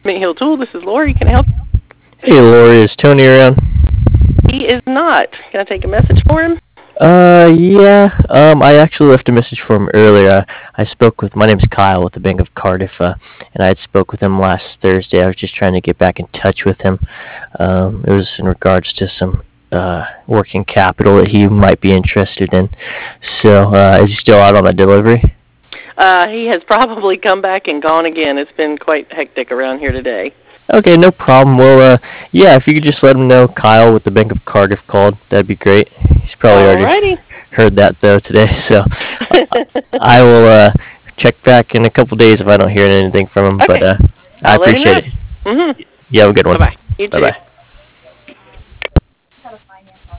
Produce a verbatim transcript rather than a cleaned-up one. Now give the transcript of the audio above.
Mint Hill Tool. This is Lori. Can I help? Hey, Lori, is Tony around? He is not. Can I take a message for him? Uh, yeah. Um, I actually left a message for him earlier. I spoke with my name's Kyle with the Bank of Cardiff, uh, and I had spoke with him last Thursday. I was just trying to get back in touch with him. Um, it was in regards to some uh, working capital that he might be interested in. So, uh, is he still out on a delivery? Uh, he has probably come back and gone again. It's been quite hectic around here today. Okay, no problem. Well, uh, yeah, if you could just let him know Kyle with the Bank of Cardiff called, that'd be great. He's probably Alrighty. already heard that though today, so I, I will uh, check back in a couple days if I don't hear anything from him. Okay. But uh, I I'll let him appreciate know. it. Mm-hmm. You have a good one. Bye-bye. You too. Bye-bye.